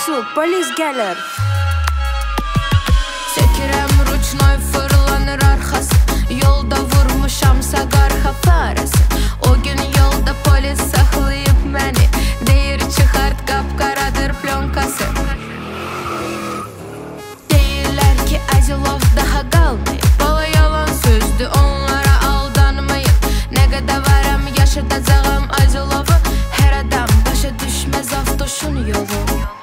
su, polis gəlir. Çəkirəm ruçnoy, fırlanır arxası. Yolda vurmuşamsa qarxa farası. O gün yolda polis saxlayıb məni. Deyir çıxart, qapqaradır plonkası. Deyirlər ki Azilov daha qalmayıb. Bala yalan sözdür, onlara aldanmayıb. Nə qədər varam yaşadacağım Azilovu. Hər adam başa düşməz avtoşun yolu.